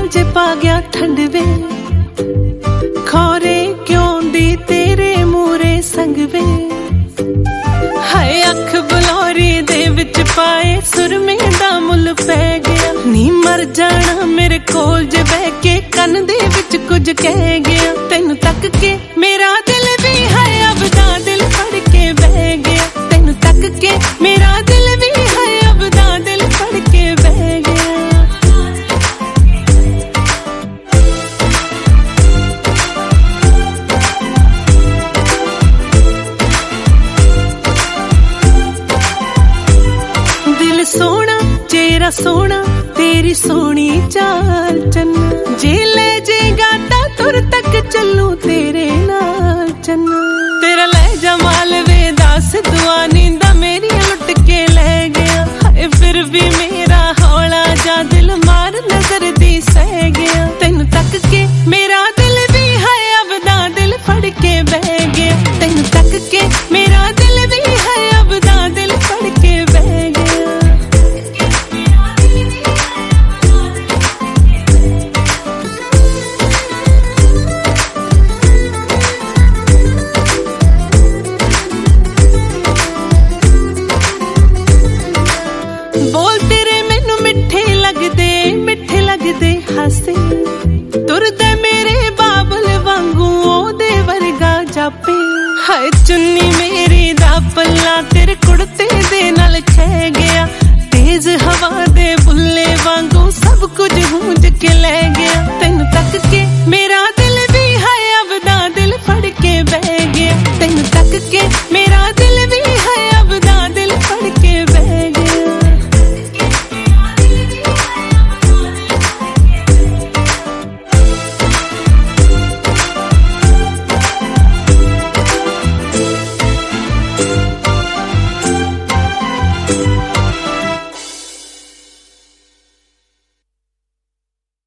जे पा गया ठंड वे खौरे क्यों दी तेरे मूरे संग वे हाय अख बलौरी दे विच पाए सुरमे दा मुल पै गया नी मर जाना मेरे कोल जे बह के कन दे विच कुछ कह गया तेनू तक के मेरा दिल भी है अब दा दिल फड़ के बह गया तेनू तक के मेरा दिल भी है अब दा दिल फड़ के बह गया दिल सोना चेहरा सोना तेरी सोनी चाल चन्ना जे ले जेगा ता तुर तक चलू तेरे नाल चन्ना तेरा ले जमाल वे दास दुआ नींदा मेरी लुट के ले गया हाय फिर भी मेरा हौला जा दिल मार नजर दी सह गया तेनू तक के मेरा दिल भी है अब दा दिल फड़ के बह गया तेनू तक के मेरा दिल भी है अब दा दिल फड़ के बह गया बोल तेरे मैनू मिठे लगदे हसे तुरदे मेरे बाबल वांगू ओदे वर्गा जापे हाय चुन्नी मेरी दा पल्ला तेरे कुड़ते दे नाल खह गया